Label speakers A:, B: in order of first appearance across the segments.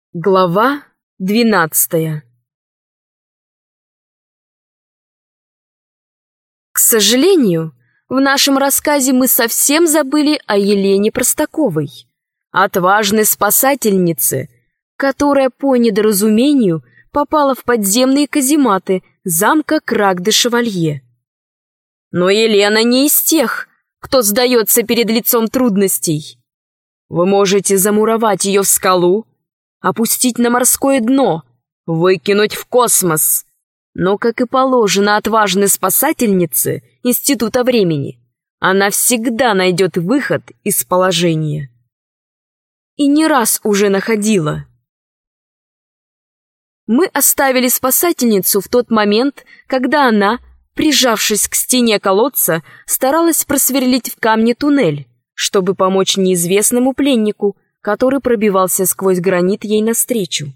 A: Глава 12. К сожалению, в нашем рассказе мы совсем забыли о Елене Простаковой, отважной спасательнице, которая по недоразумению попала в подземные казематы замка Крак-де-Шевалье. Но Елена не из тех, кто сдается перед лицом трудностей. Вы можете замуровать ее в скалу, опустить на морское дно, выкинуть в космос. Но, как и положено отважной спасательнице Института времени, она всегда найдет выход из положения. И не раз уже находила. Мы оставили спасательницу в тот момент, когда она, прижавшись к стене колодца, старалась просверлить в камне туннель, чтобы помочь неизвестному пленнику, который пробивался сквозь гранит ей навстречу.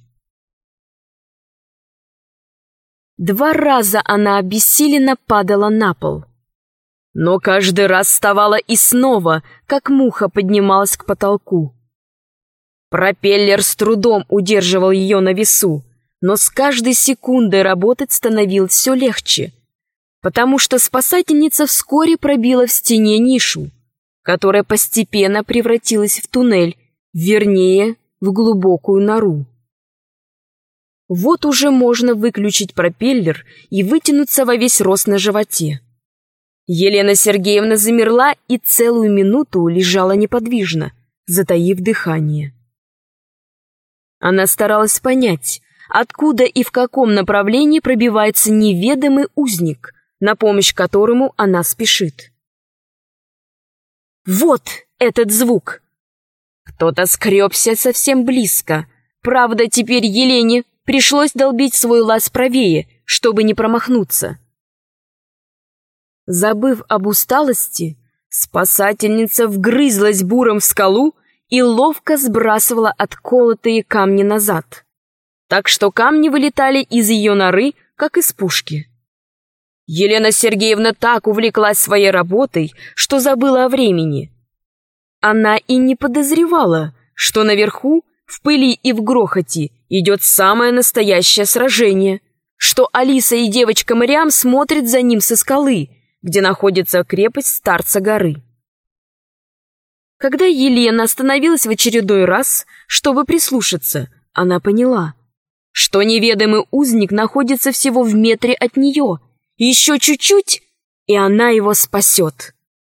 A: 2 раза она обессиленно падала на пол. Но каждый раз вставала и снова, как муха, поднималась к потолку. Пропеллер с трудом удерживал ее на весу, но с каждой секундой работать становилось все легче, потому что спасательница вскоре пробила в стене нишу, которая постепенно превратилась в туннель, вернее, в глубокую нору. Вот уже можно выключить пропеллер и вытянуться во весь рост на животе. Елена Сергеевна замерла и целую минуту лежала неподвижно, затаив дыхание. Она старалась понять, откуда и в каком направлении пробивается неведомый узник, на помощь которому она спешит. Вот этот звук! Кто-то скребся совсем близко. Правда, теперь Елене пришлось долбить свой лаз правее, чтобы не промахнуться. Забыв об усталости, спасательница вгрызлась буром в скалу и ловко сбрасывала отколотые камни назад, так что камни вылетали из ее норы, как из пушки. Елена Сергеевна так увлеклась своей работой, что забыла о времени. Она и не подозревала, что наверху, в пыли и в грохоте, идет самое настоящее сражение, что Алиса и девочка Мариам смотрят за ним со скалы, где находится крепость Старца горы. Когда Елена остановилась в очередной раз, чтобы прислушаться, она поняла, что неведомый узник находится всего в метре от нее, еще чуть-чуть, и она его спасет.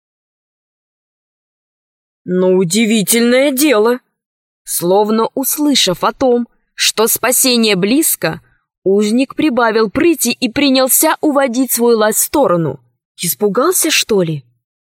A: Но удивительное дело, словно услышав о том, что спасение близко, узник прибавил прыти и принялся уводить свой лаз в сторону. Испугался, что ли?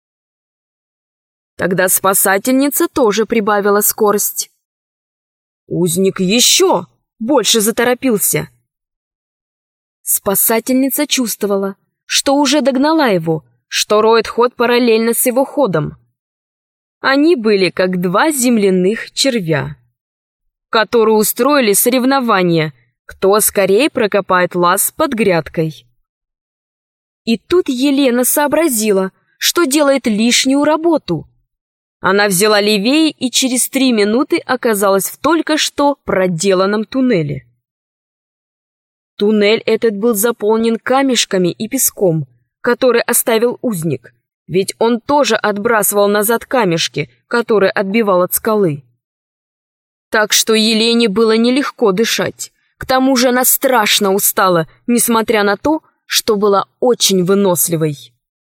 A: Тогда спасательница тоже прибавила скорость. Узник еще больше заторопился. Спасательница чувствовала, что уже догнала его, что роет ход параллельно с его ходом. Они были как 2 земляных червя, которые устроили соревнование, кто скорее прокопает лаз под грядкой. И тут Елена сообразила, что делает лишнюю работу. Она взяла левее и через 3 минуты оказалась в только что проделанном туннеле. Туннель этот был заполнен камешками и песком, который оставил узник, ведь он тоже отбрасывал назад камешки, которые отбивал от скалы. Так что Елене было нелегко дышать. К тому же она страшно устала, несмотря на то, что была очень выносливой.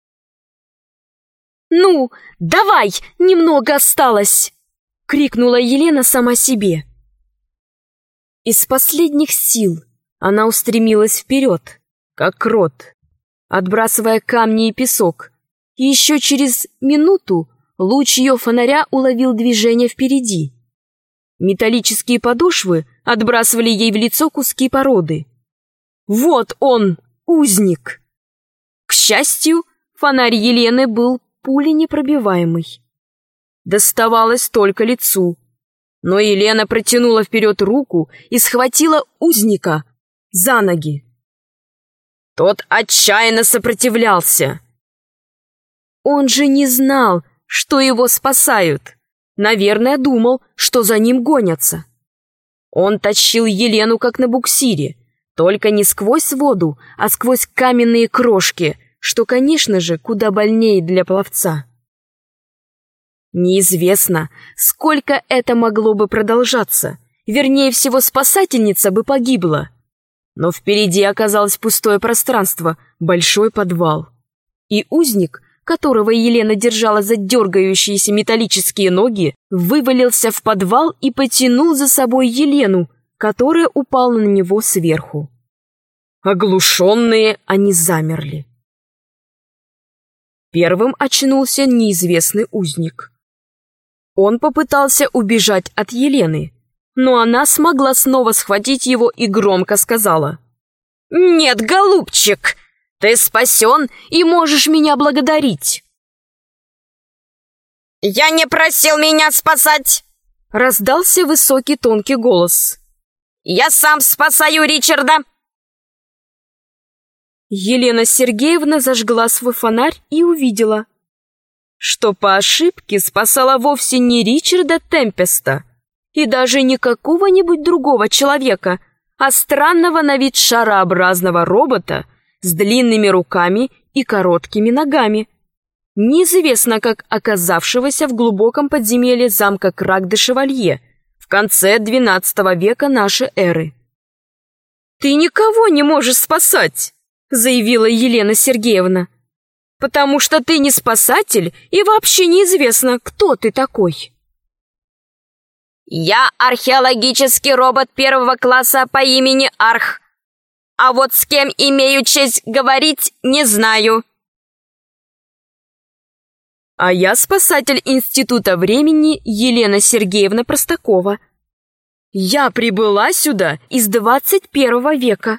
A: «Ну, давай, немного осталось!» — крикнула Елена сама себе. Из последних сил она устремилась вперед, как крот, отбрасывая камни и песок, и еще через минуту луч ее фонаря уловил движение впереди. Металлические подошвы отбрасывали ей в лицо куски породы. Вот он, узник! К счастью, фонарь Елены был пуленепробиваемый. Доставалось только лицу. Но Елена протянула вперед руку и схватила узника за ноги. Тот отчаянно сопротивлялся. Он же не знал, что его спасают. Наверное, думал, что за ним гонятся. Он тащил Елену как на буксире, только не сквозь воду, а сквозь каменные крошки, что, конечно же, куда больнее для пловца. Неизвестно, сколько это могло бы продолжаться, вернее всего, спасательница бы погибла. Но впереди оказалось пустое пространство, большой подвал. И узник, которого Елена держала за дергающиеся металлические ноги, вывалился в подвал и потянул за собой Елену, которая упала на него сверху. Оглушенные они замерли. Первым очнулся неизвестный узник. Он попытался убежать от Елены, но она смогла снова схватить его и громко сказала: «Нет, голубчик, ты спасен и можешь меня благодарить».
B: «Я не просил меня спасать!»
A: — раздался высокий тонкий голос.
B: «Я сам спасаю Ричарда!»
A: Елена Сергеевна зажгла свой фонарь и увидела, что по ошибке спасала вовсе не Ричарда Темпеста и даже не какого-нибудь другого человека, а странного на вид шарообразного робота с длинными руками и короткими ногами, неизвестно как оказавшегося в глубоком подземелье замка Крак-де-Шевалье в конце XII века нашей эры. «Ты никого не можешь спасать!» — заявила Елена Сергеевна, «потому что ты не спасатель и вообще неизвестно, кто ты такой».
B: «Я археологический робот первого класса по имени Арх, а вот с кем имею честь говорить, не знаю».
A: «А я спасатель Института времени Елена Сергеевна Простакова. Я прибыла сюда из 21 века».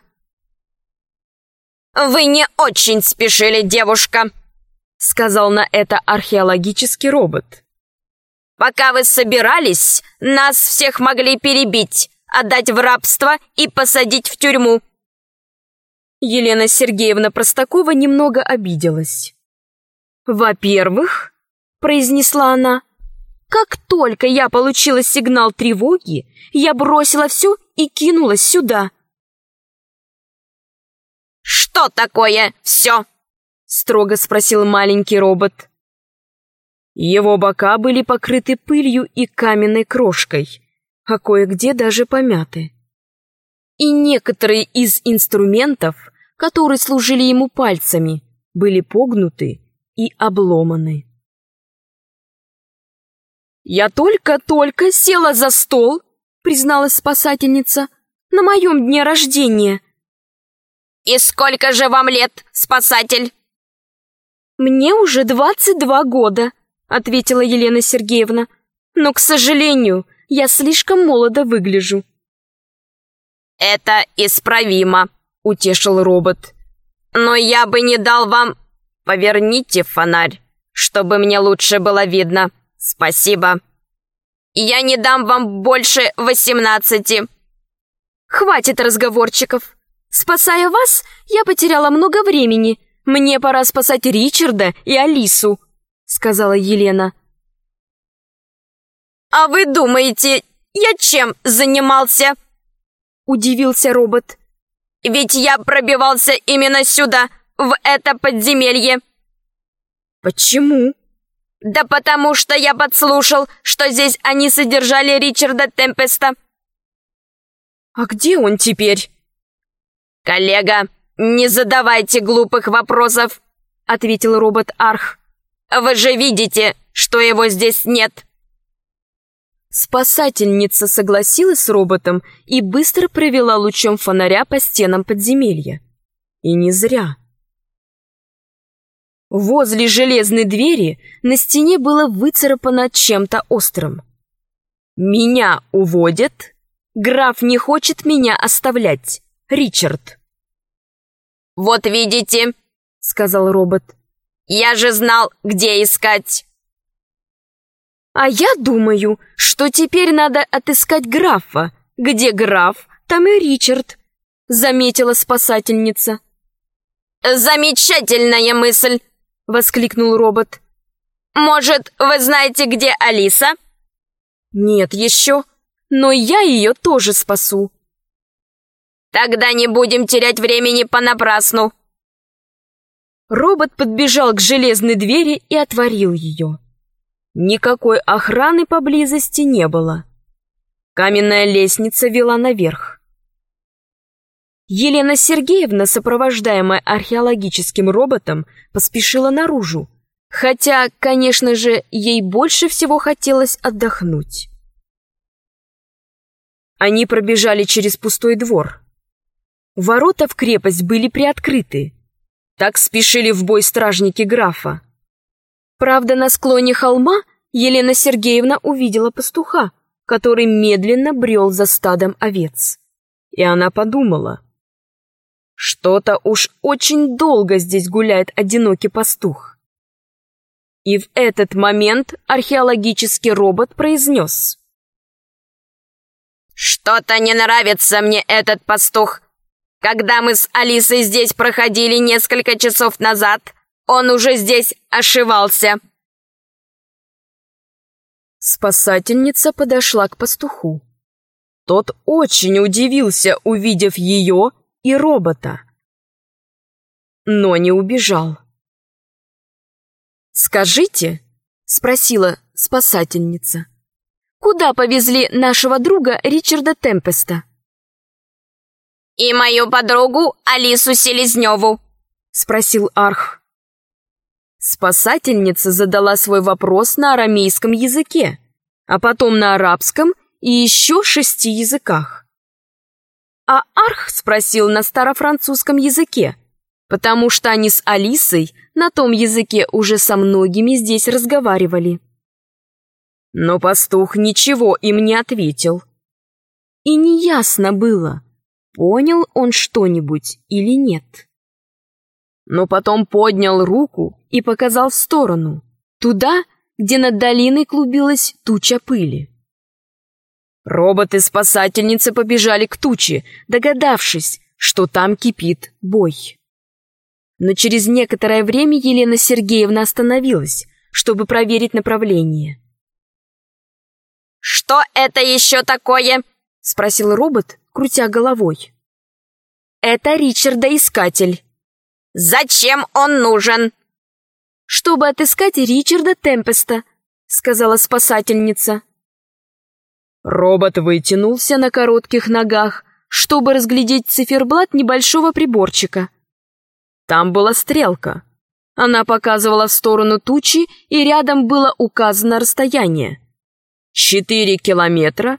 B: «Вы не очень спешили, девушка»,
A: — сказал на это археологический робот.
B: «Пока вы собирались, нас всех могли перебить, отдать в рабство и посадить в тюрьму».
A: Елена Сергеевна Простакова немного обиделась. «Во-первых, — произнесла она, — как только я получила сигнал тревоги, я бросила все и кинулась сюда».
B: «Что такое все?»
A: — строго спросил маленький робот. Его бока были покрыты пылью и каменной крошкой, а кое-где даже помяты. И некоторые из инструментов, которые служили ему пальцами, были погнуты и обломаны. «Я только-только села за стол», — призналась спасательница, — «на моем дне рождения».
B: «И сколько же вам лет, спасатель?»
A: «Мне уже 22 года», — ответила Елена Сергеевна, «но, к сожалению, я слишком молодо выгляжу».
B: «Это исправимо», — утешил робот. «Но я бы не дал вам... Поверните фонарь, чтобы мне лучше было видно. Спасибо. Я не дам вам больше 18.
A: «Хватит разговорчиков. Спасая вас, я потеряла много времени. Мне пора спасать Ричарда и Алису», — сказала Елена.
B: «А вы думаете, я чем занимался?»
A: — удивился робот.
B: «Ведь я пробивался именно сюда, в это подземелье».
A: «Почему?»
B: «Да потому что я подслушал, что здесь они содержали Ричарда Темпеста».
A: «А где он теперь?»
B: «Коллега, не задавайте глупых вопросов», — ответил робот Арх. «Вы же видите, что его здесь нет».
A: Спасательница согласилась с роботом и быстро провела лучом фонаря по стенам подземелья. И не зря. Возле железной двери на стене было выцарапано чем-то острым. «Меня уводят. Граф не хочет меня оставлять. Ричард».
B: «Вот видите», — сказал робот, — «я же знал, где искать».
A: «А я думаю, что теперь надо отыскать графа. Где граф, там и Ричард», — заметила спасательница.
B: «Замечательная мысль!» — воскликнул робот. «Может, вы знаете, где Алиса?»
A: «Нет еще. но я ее тоже спасу.
B: Тогда не будем терять времени понапрасну.
A: Робот подбежал к железной двери и отворил ее. Никакой охраны поблизости не было. Каменная лестница вела наверх. Елена Сергеевна, сопровождаемая археологическим роботом, поспешила наружу, хотя, конечно же, ей больше всего хотелось отдохнуть. Они пробежали через пустой двор. Ворота в крепость были приоткрыты. Так спешили в бой стражники графа. Правда, на склоне холма Елена Сергеевна увидела пастуха, который медленно брел за стадом овец. И она подумала: что-то уж очень долго здесь гуляет одинокий пастух. И в этот момент археологический робот произнес:
B: «Что-то не нравится мне этот пастух. Когда мы с Алисой здесь проходили несколько часов назад, он уже здесь ошивался».
A: Спасательница подошла к пастуху. Тот очень удивился, увидев ее и робота, но не убежал. «Скажите», — спросила спасательница, — «куда повезли нашего друга Ричарда Темпеста?»
B: «И мою подругу Алису Селезневу»,
A: — спросил Арх. Спасательница задала свой вопрос на арамейском языке, а потом на арабском и еще 6 языках. А Арх спросил на старофранцузском языке, потому что они с Алисой на том языке уже со многими здесь разговаривали. Но пастух ничего им не ответил. И неясно было, понял он что-нибудь или нет. Но потом поднял руку и показал в сторону, туда, где над долиной клубилась туча пыли. Роботы-спасательницы побежали к туче, догадавшись, что там кипит бой. Но через некоторое время Елена Сергеевна остановилась, чтобы проверить направление.
B: «Что это еще такое?»
A: — спросил робот, крутя головой. «Это Ричарда-искатель».
B: «Зачем он нужен?»
A: «Чтобы отыскать Ричарда Темпеста», — сказала спасательница. Робот вытянулся на коротких ногах, чтобы разглядеть циферблат небольшого приборчика. Там была стрелка. Она показывала в сторону тучи, и рядом было указано расстояние. 4 километра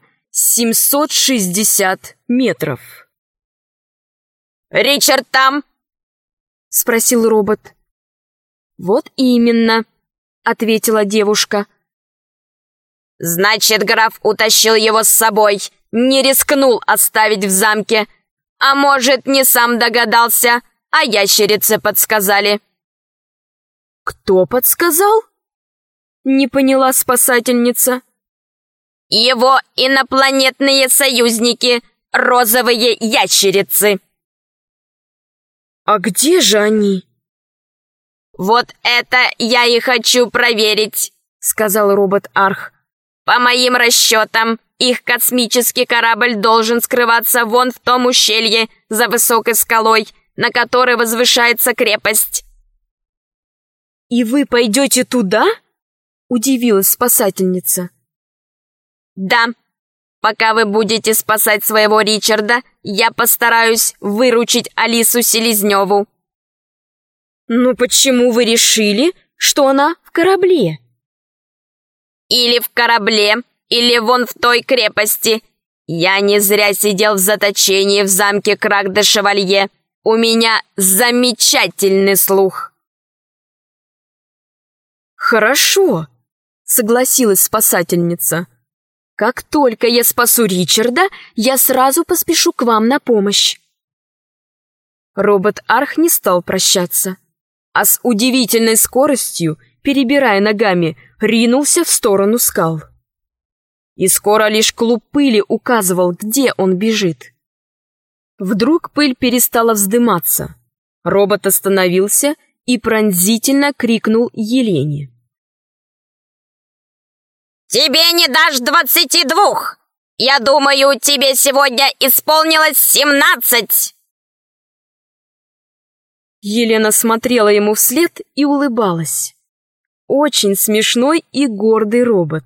A: 760 метров.
B: «Ричард там?»
A: — спросил робот. «Вот именно», — ответила девушка.
B: «Значит, граф утащил его с собой, не рискнул оставить в замке. А может, не сам догадался, а ящерицы подсказали».
A: «Кто подсказал?» — не поняла спасательница.
B: «Его инопланетные союзники, розовые ящерицы».
A: «А где же они?»
B: «Вот это я и хочу проверить», — сказал робот Арх. «По моим расчетам, их космический корабль должен скрываться вон в том ущелье за высокой скалой, на которой возвышается крепость».
A: «И вы пойдете туда?» — удивилась спасательница.
B: «Да. Пока вы будете спасать своего Ричарда, я постараюсь выручить Алису Селезневу».
A: «Но почему вы решили, что она в корабле?»
B: «Или в корабле, или вон в той крепости. Я не зря сидел в заточении в замке Крак-де-Шевалье. У меня замечательный слух».
A: «Хорошо», — согласилась спасательница. «Как только я спасу Ричарда, я сразу поспешу к вам на помощь». Робот Арх не стал прощаться, а с удивительной скоростью, перебирая ногами, ринулся в сторону скал. И скоро лишь клуб пыли указывал, где он бежит. Вдруг пыль перестала вздыматься. Робот остановился и пронзительно крикнул Елене.
B: «Тебе не дашь 22! Я думаю, тебе сегодня исполнилось 17.
A: Елена смотрела ему вслед и улыбалась. Очень смешной и гордый робот.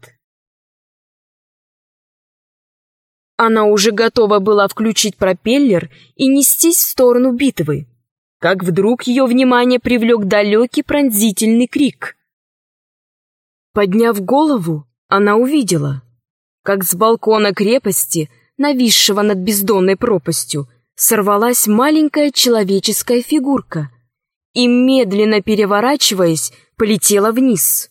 A: Она уже готова была включить пропеллер и нестись в сторону битвы, как вдруг ее внимание привлек далекий пронзительный крик. Подняв голову, она увидела, как с балкона крепости, нависшего над бездонной пропастью, сорвалась маленькая человеческая фигурка и, медленно переворачиваясь, полетела вниз.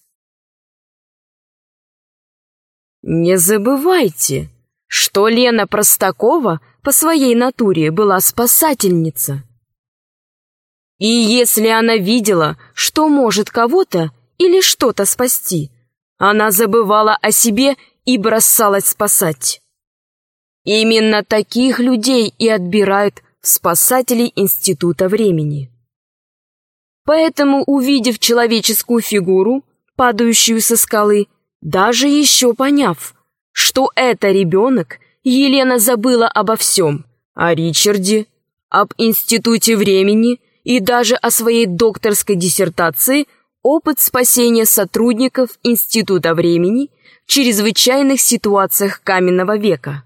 A: Не забывайте, что Лена Простакова по своей натуре была спасательница. И если она видела, что может кого-то или что-то спасти, она забывала о себе и бросалась спасать. Именно таких людей и отбирают в спасателей Института времени. Поэтому, увидев человеческую фигуру, падающую со скалы, даже еще поняв, что это ребенок, Елена забыла обо всем: о Ричарде, об Институте времени и даже о своей докторской диссертации «Опыт спасения сотрудников Института времени в чрезвычайных ситуациях каменного века».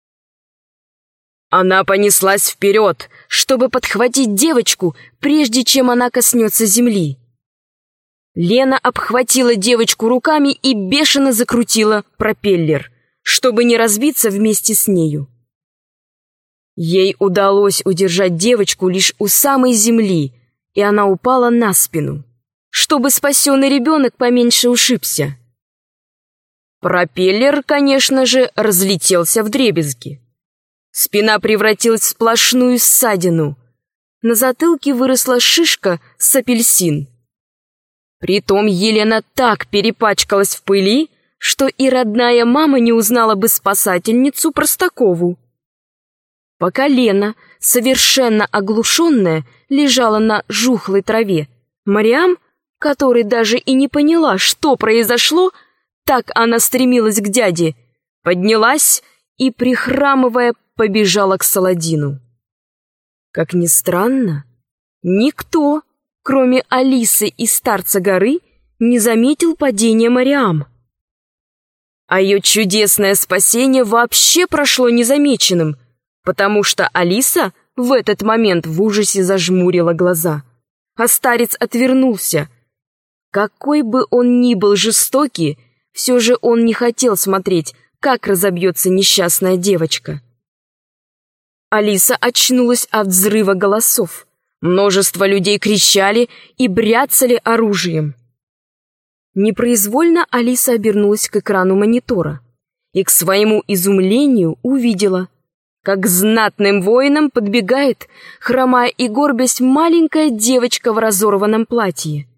A: Она понеслась вперед, чтобы подхватить девочку, прежде чем она коснется земли. Лена обхватила девочку руками и бешено закрутила пропеллер, чтобы не разбиться вместе с нею. Ей удалось удержать девочку лишь у самой земли, и она упала на спину, чтобы спасенный ребенок поменьше ушибся. Пропеллер, конечно же, разлетелся вдребезги. Спина превратилась в сплошную ссадину. На затылке выросла шишка с апельсин. Притом Елена так перепачкалась в пыли, что и родная мама не узнала бы спасательницу Простакову. Пока Лена, совершенно оглушенная, лежала на жухлой траве, Мариам, которая даже и не поняла, что произошло, так она стремилась к дяде, поднялась и, прихрамывая, побежала к Саладину. Как ни странно, никто, кроме Алисы и старца горы, не заметил падения Мариам. А ее чудесное спасение вообще прошло незамеченным, потому что Алиса в этот момент в ужасе зажмурила глаза, а старец отвернулся. Какой бы он ни был жестокий, все же он не хотел смотреть, как разобьется несчастная девочка. Алиса очнулась от взрыва голосов. Множество людей кричали и бряцали оружием. Непроизвольно Алиса обернулась к экрану монитора и к своему изумлению увидела, как к знатным воинам подбегает, хромая и горбясь, маленькая девочка в разорванном платье.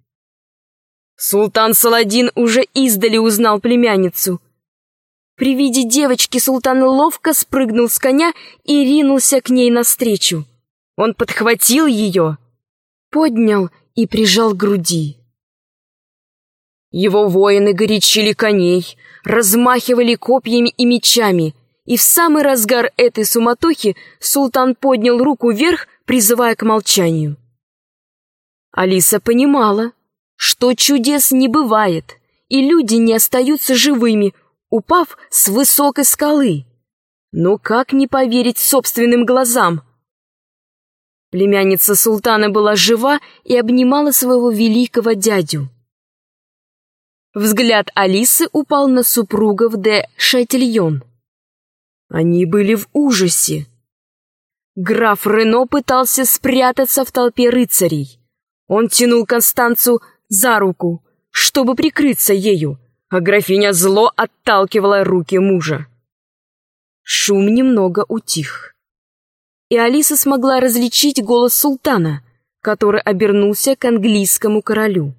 A: Султан Саладин уже издали узнал племянницу. При виде девочки султан ловко спрыгнул с коня и ринулся к ней навстречу. Он подхватил ее, поднял и прижал к груди. Его воины горячили коней, размахивали копьями и мечами, и в самый разгар этой суматохи султан поднял руку вверх, призывая к молчанию. Алиса понимала, что чудес не бывает, и люди не остаются живыми, упав с высокой скалы. Но как не поверить собственным глазам? Племянница султана была жива и обнимала своего великого дядю. Взгляд Алисы упал на супругов де Шатильон. Они были в ужасе. Граф Рено пытался спрятаться в толпе рыцарей. Он тянул Констанцу за руку, чтобы прикрыться ею, а графиня зло отталкивала руки мужа. Шум немного утих, и Алиса смогла различить голос султана, который обернулся к английскому королю.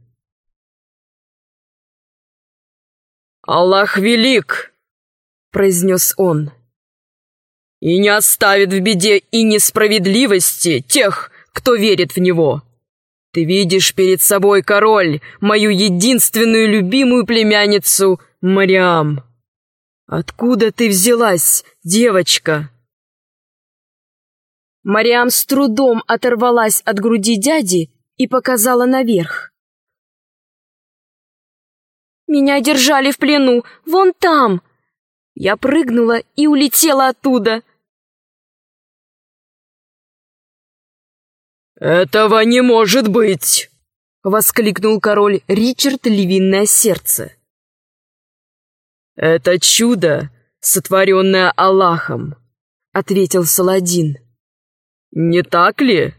A: «Аллах велик!» — произнес он. «И не оставит в беде и несправедливости тех, кто верит в него. Ты видишь перед собой, король, мою единственную любимую племянницу Мариам. Откуда ты взялась, девочка?» Мариам с трудом оторвалась от груди дяди и показала наверх. «Меня держали в плену, вон там!» Я прыгнула и улетела оттуда.
C: «Этого не может быть!»
A: — воскликнул король Ричард Львиное Сердце.
C: «Это чудо, сотворенное Аллахом», — ответил Саладин. «Не так ли?»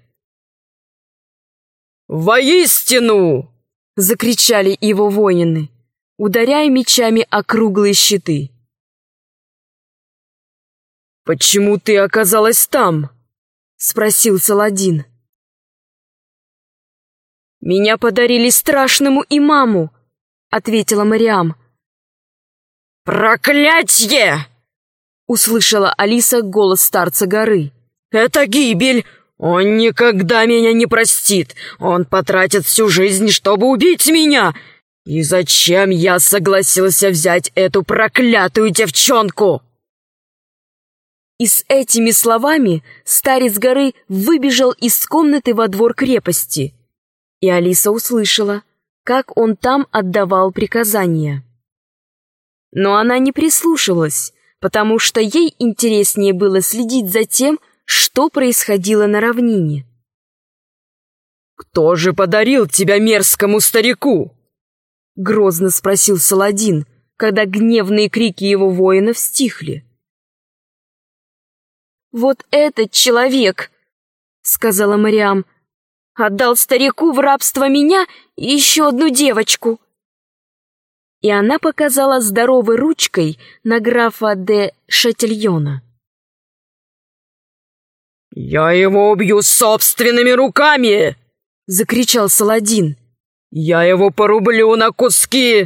C: «Воистину!»
A: — закричали его воины, ударяя мечами о круглые щиты.
C: «Почему ты оказалась там?»
A: — спросил Саладин. «Меня подарили страшному имаму», — ответила Мариам.
C: «Проклятье!»
A: — услышала Алиса голос старца горы.
C: «Это гибель! Он никогда меня не простит! Он потратит всю жизнь, чтобы убить меня! И зачем я согласился взять эту проклятую девчонку?»
A: И с этими словами старец горы выбежал из комнаты во двор крепости, и Алиса услышала, как он там отдавал приказания. Но она не прислушивалась, потому что ей интереснее было следить за тем, что происходило на равнине.
C: «Кто же подарил тебя мерзкому старику?»
A: — грозно спросил Саладин, когда гневные крики его воинов стихли. «Вот этот человек, — сказала Мариам, — отдал старику в рабство меня и еще одну девочку». И она показала здоровой ручкой на графа де Шатильона.
C: «Я его убью собственными руками!» —
A: закричал Саладин.
C: «Я его порублю на куски!»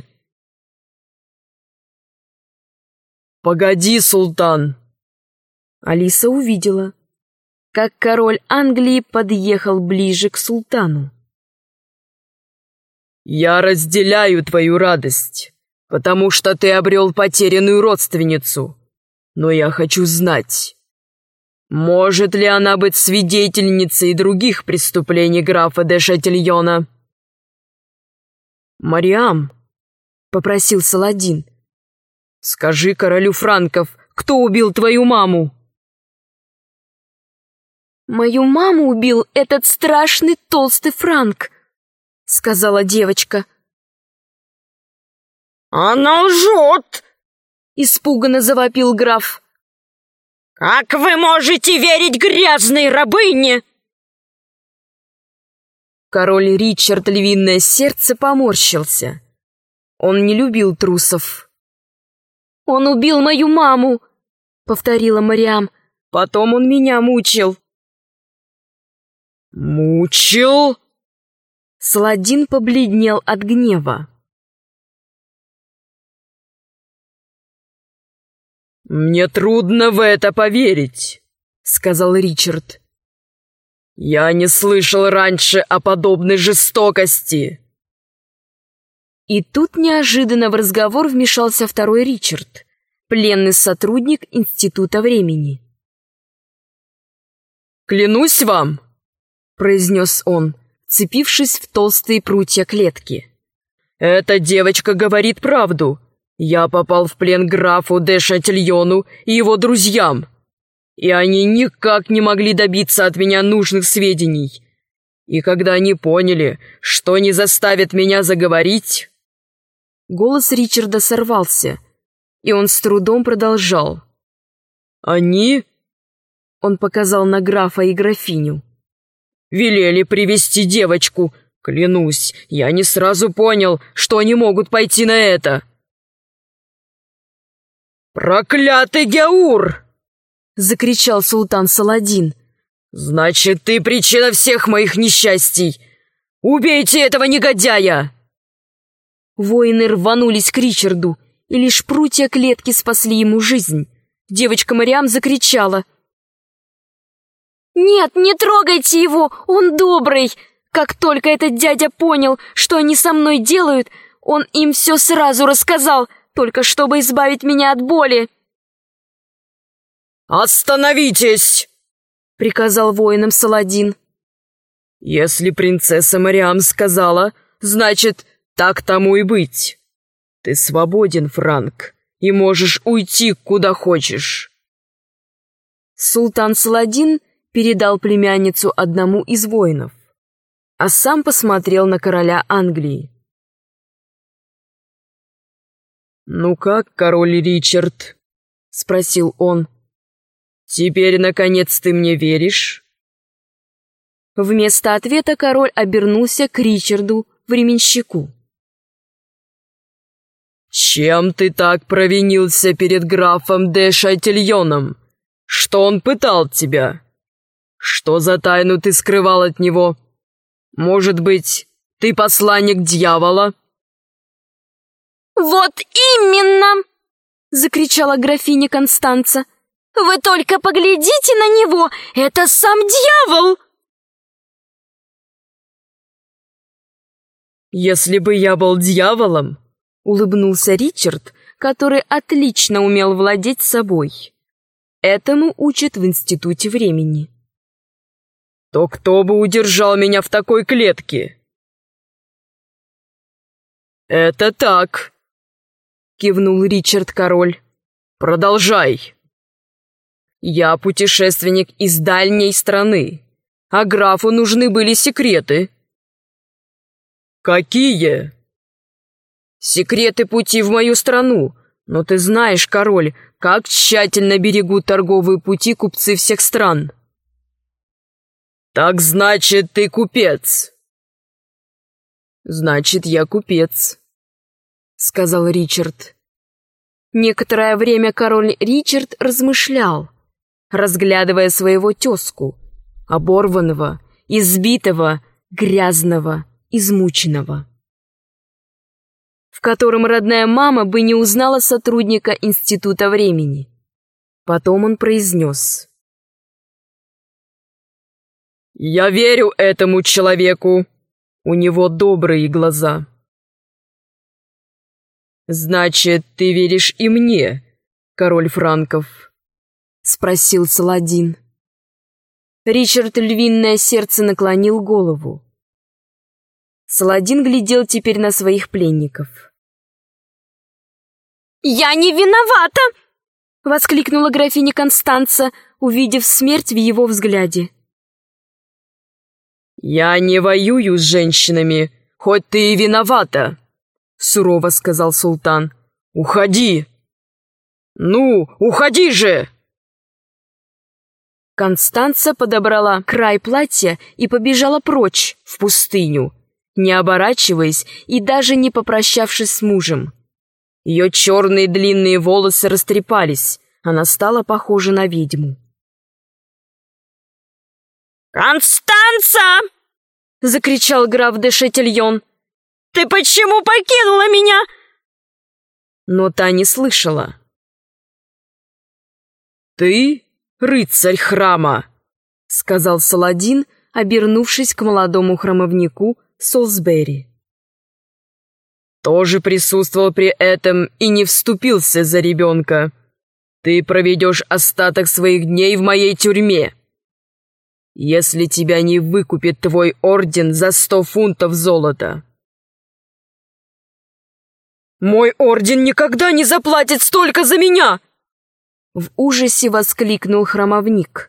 C: «Погоди, султан!»
A: Алиса увидела, как король Англии подъехал ближе к султану.
C: «Я разделяю твою радость, потому что ты обрел потерянную родственницу, но я хочу знать, может ли она быть свидетельницей других преступлений графа де Шатильона?»
A: «Мариам», — попросил Саладин, —
C: «скажи королю франков, кто убил твою маму?»
A: «Мою маму убил этот страшный толстый франк», — сказала девочка.
B: «Она лжет!»
A: — испуганно завопил граф.
B: «Как вы можете верить грязной рабыне?»
A: Король Ричард Львиное Сердце поморщился. Он не любил трусов. «Он убил мою маму!» — повторила Мариам. «Потом он меня мучил».
C: «Мучил?»
A: Саладин побледнел от гнева.
C: «Мне трудно в это поверить», — сказал Ричард. «Я не слышал раньше о подобной жестокости».
A: И тут неожиданно в разговор вмешался второй Ричард, пленный сотрудник Института времени.
C: «Клянусь вам», — произнес он, вцепившись в толстые прутья клетки. «Эта девочка говорит правду. Я попал в плен графу де Шатильону и его друзьям, и они никак не могли добиться от меня нужных сведений. И когда они поняли, что не заставят меня заговорить...»
A: Голос Ричарда сорвался, и он с трудом продолжал.
C: «Они...» — он показал на графа и графиню. «Велели привести девочку. Клянусь, я не сразу понял, что они могут пойти на это». «Проклятый Гяур!» — закричал султан Саладин. «Значит, ты причина всех моих несчастий! Убейте этого негодяя!»
A: Воины рванулись к Ричарду, и лишь прутья клетки спасли ему жизнь. Девочка Мариам закричала. «Нет, не трогайте его, он добрый! Как только этот дядя понял, что они со мной делают, он им все сразу рассказал. только чтобы избавить меня от боли!»
C: «Остановитесь!» — приказал воинам Саладин. «Если принцесса Мариам сказала, значит, так тому и быть. Ты свободен, Франк, и можешь уйти куда хочешь».
A: Султан Саладин передал племянницу одному из воинов, а сам посмотрел на короля Англии.
C: «Ну как, король Ричард?» — спросил он. «Теперь, наконец, ты мне веришь?»
A: Вместо ответа король обернулся к Ричарду, временщику.
C: «Чем ты так провинился перед графом де Шатильоном? Что он пытал тебя? Что за тайну ты скрывал от него? Может быть, ты посланник дьявола?»
A: «Вот именно!» — закричала графиня Констанца. «Вы только поглядите на него! Это сам дьявол!»
C: «Если бы я был дьяволом, — улыбнулся Ричард, который отлично умел владеть собой. Этому учат в Институте времени. — то кто бы удержал меня в такой клетке?» «Это так, — кивнул Ричард-король. — Продолжай. Я путешественник из дальней страны, а графу нужны были секреты». «Какие?» «Секреты пути в мою страну. Но ты знаешь, король, как тщательно берегут торговые пути купцы всех стран». «Так значит, ты купец?» «Значит, я купец», — сказал Ричард.
A: Некоторое время король Ричард размышлял, разглядывая своего тезку, оборванного, избитого, грязного, измученного, в котором родная мама бы не узнала сотрудника Института времени. Потом он произнес:
C: «Я верю этому человеку. У него добрые глаза». «Значит, ты веришь и мне, король франков?» — спросил Саладин.
A: Ричард львиное сердце наклонил голову. Саладин глядел теперь на своих пленников. «Я не виновата!» — воскликнула графиня Констанца, увидев смерть в его взгляде.
C: «Я не воюю с женщинами, хоть ты и виновата», — сурово сказал султан. «Уходи! Ну, уходи же!»
A: Констанца подобрала край платья и побежала прочь, в пустыню, не оборачиваясь и даже не попрощавшись с мужем. Ее черные длинные волосы растрепались, она стала похожа на ведьму.
B: «Констанца!» —
A: закричал граф де Шатильон.
B: «Ты почему покинула меня?»
A: Но та не слышала.
C: «Ты рыцарь храма», — сказал Саладин, обернувшись к молодому храмовнику Солсбери. «Тоже присутствовал при этом и не вступился за ребенка. Ты проведешь остаток своих дней в моей тюрьме. Если тебя не выкупит твой орден за 100 фунтов золота». «Мой орден никогда не заплатит столько за меня!» В ужасе воскликнул храмовник.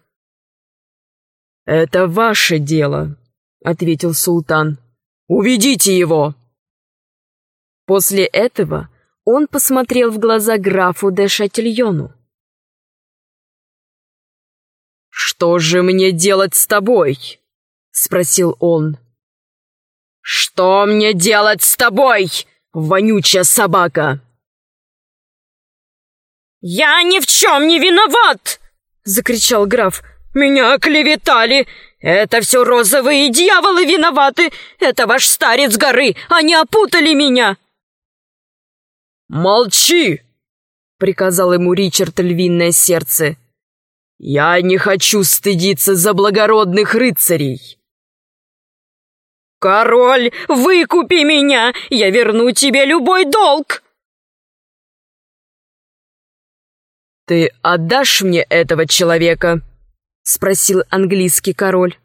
C: «Это ваше дело», — ответил султан. «Уведите его!» После этого он посмотрел в глаза графу де Шатильону. «Что же мне делать с тобой?» — спросил он. «Что мне делать с тобой, вонючая собака?»
B: «Я ни в чем не виноват!»
C: — закричал граф. «Меня оклеветали! Это все розовые дьяволы виноваты! Это ваш старец горы! Они опутали меня!» «Молчи!» — приказал ему Ричард львиное сердце. «Я не хочу стыдиться за благородных рыцарей!»
B: «Король, выкупи меня! Я верну тебе любой долг!»
C: «Ты отдашь мне этого человека?» — спросил английский король.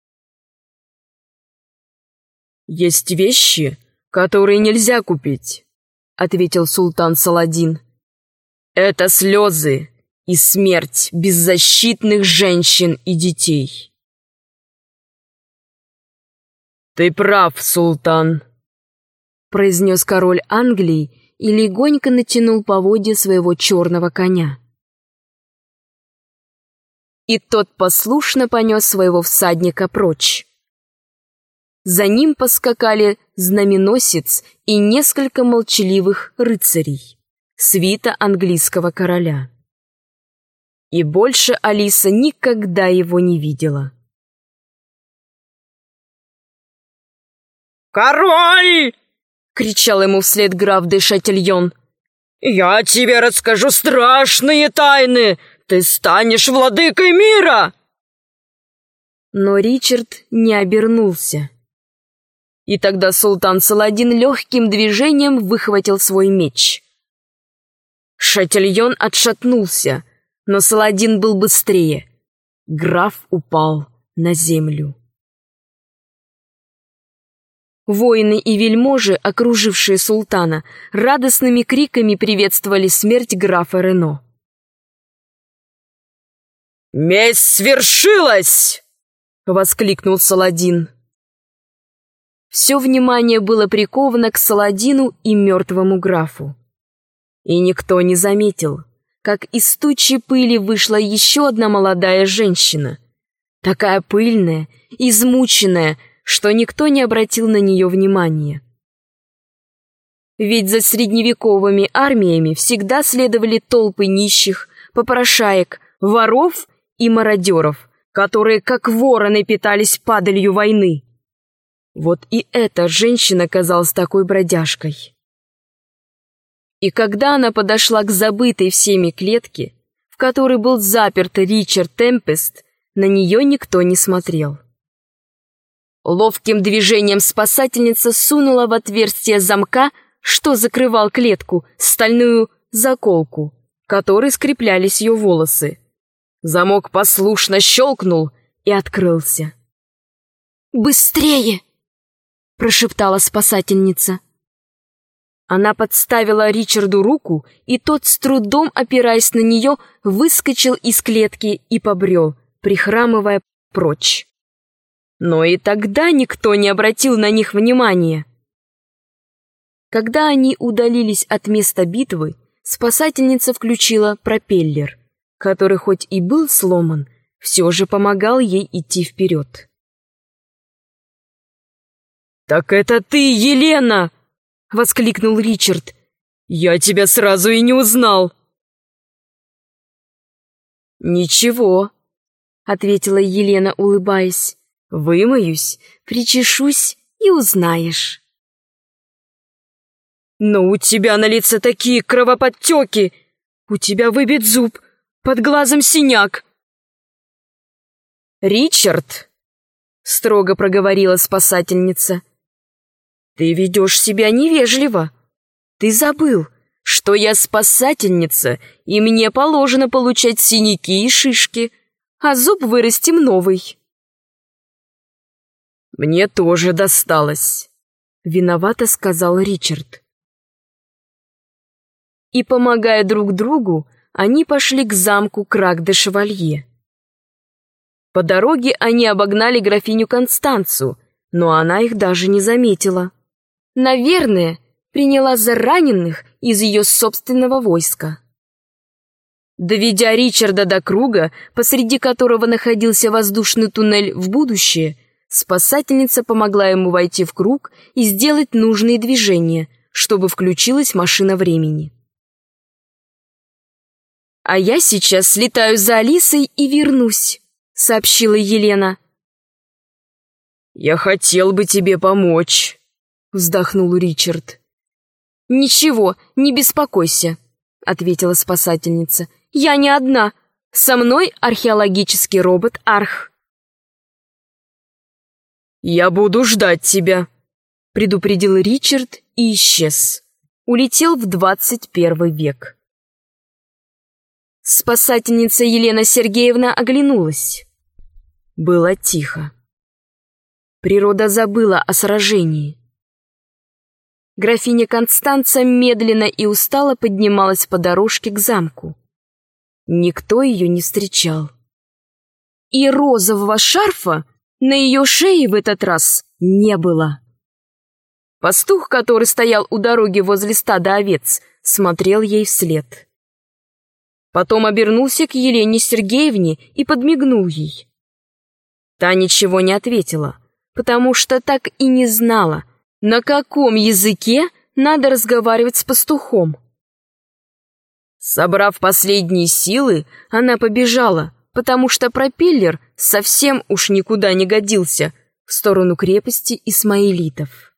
C: «Есть вещи, которые нельзя купить», — ответил султан Саладин. «Это слезы и смерть беззащитных женщин и детей». «Ты прав, султан», — произнес король Англии и легонько натянул поводья своего черного коня. И тот послушно понес своего всадника прочь. За ним поскакали знаменосец и несколько молчаливых рыцарей, свита английского короля. И больше Алиса никогда его не видела.
B: «Король!»
C: — кричал ему вслед граф де Шатильон.
B: «Я тебе расскажу страшные тайны! Ты станешь владыкой мира!»
C: Но Ричард не обернулся. И тогда султан Саладин легким движением выхватил свой меч. Шатильон отшатнулся, но Саладин был быстрее. Граф упал на землю. Воины и вельможи, окружившие султана, радостными криками приветствовали смерть графа Рено.
B: «Месть свершилась!»
C: — воскликнул Саладин. Все внимание было приковано к Саладину и мертвому графу. И никто не заметил, как из тучи пыли вышла еще одна молодая женщина, такая пыльная, измученная, что никто не обратил на нее внимания. Ведь за средневековыми армиями всегда следовали толпы нищих, попрошаек, воров и мародеров, которые как вороны питались падалью войны. Вот и эта женщина казалась такой бродяжкой. И когда она подошла к забытой всеми клетке, в которой был заперт Ричард Темпест, на нее никто не смотрел. Ловким движением спасательница сунула в отверстие замка, что закрывал клетку, стальную заколку, которой скреплялись ее волосы. Замок послушно щелкнул и открылся. «Быстрее!» — прошептала спасательница. Она подставила Ричарду руку, и тот, с трудом опираясь на нее, выскочил из клетки и побрел, прихрамывая прочь. Но и тогда никто не обратил на них внимания. Когда они удалились от места битвы, спасательница включила пропеллер, который хоть и был сломан, все же помогал ей идти вперед. «Так это ты, Елена!» — воскликнул Ричард. «Я тебя сразу и не узнал!» «Ничего», — ответила Елена, улыбаясь. «Вымоюсь, причешусь и узнаешь». «Но у тебя на лице такие кровоподтеки! У тебя выбит зуб, под глазом синяк!» «Ричард!» — строго проговорила спасательница. «Ты ведешь себя невежливо. Ты забыл, что я спасательница, и мне положено получать синяки и шишки, а зуб вырастим новый». «Мне тоже досталось», — виновато сказал Ричард. И, помогая друг другу, они пошли к замку Крак-де-Шевалье. По дороге они обогнали графиню Констанцу, но она их даже не заметила. Наверное, приняла за раненых из ее собственного войска. Доведя Ричарда до круга, посреди которого находился воздушный туннель в будущее, спасательница помогла ему войти в круг и сделать нужные движения, чтобы включилась машина времени. «А я сейчас слетаю за Алисой и вернусь», — сообщила Елена. «Я хотел бы тебе помочь», — вздохнул Ричард. «Ничего, не беспокойся», — ответила спасательница. «Я не одна. Со мной археологический робот Арх». «Я буду ждать тебя», — предупредил Ричард и исчез. Улетел в 21 век.
A: Спасательница Елена Сергеевна оглянулась. Было тихо. Природа забыла о сражении. Графиня Констанца медленно и устало поднималась по дорожке к замку. Никто ее не встречал. И розового шарфа на ее шее в этот раз не было. Пастух, который стоял у дороги возле стада овец, смотрел ей вслед. Потом обернулся к Елене Сергеевне и подмигнул ей. Та ничего не ответила, потому что так и не знала, на каком языке надо разговаривать с пастухом. Собрав последние силы, она побежала, потому что пропеллер совсем уж никуда не годился в сторону крепости исмаилитов.